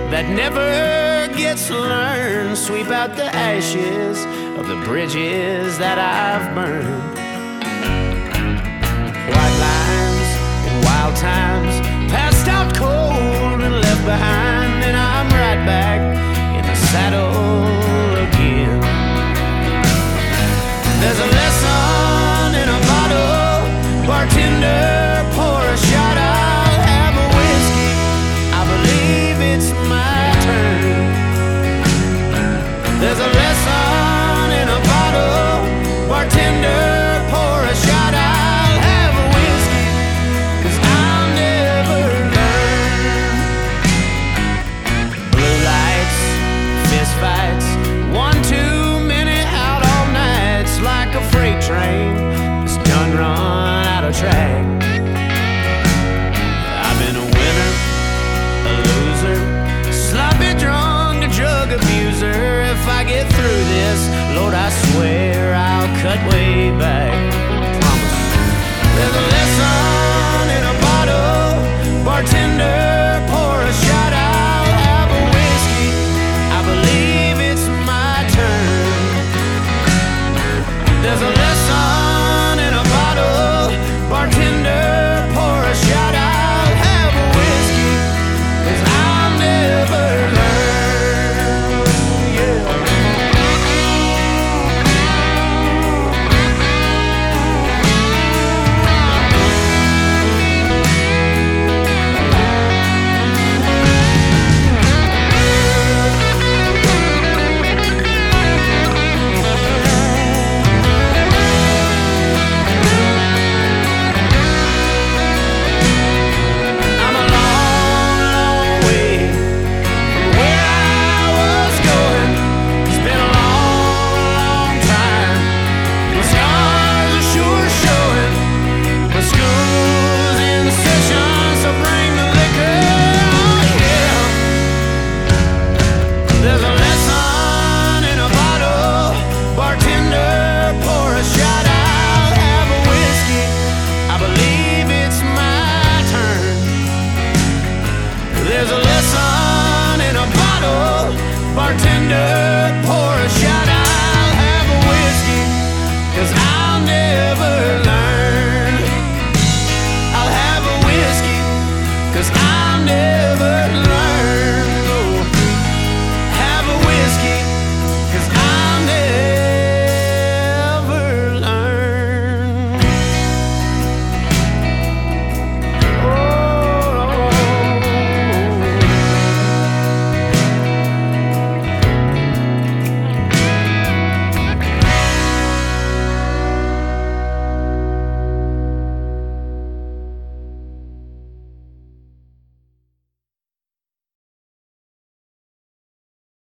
that never gets learned. Sweep out the ashes of the bridges that I've burned. White lines and wild times, passed out cold and left behind. And I'm right back in the saddle again. There's a lesson in a bottle. Bartender, pour a shot. I'll have a whiskey. I believe it's my turn. There's a lesson in a bottle. Bartender, pour a shot. I'll have a whiskey, 'cause I'll never learn. Blue lights, fist fights, one too many out all nights. Like a freight train that's done run out of track. I've been a winner, a loser, sloppy drunk, a drug abuser. If I get through this, Lord, I swear I'll cut way back.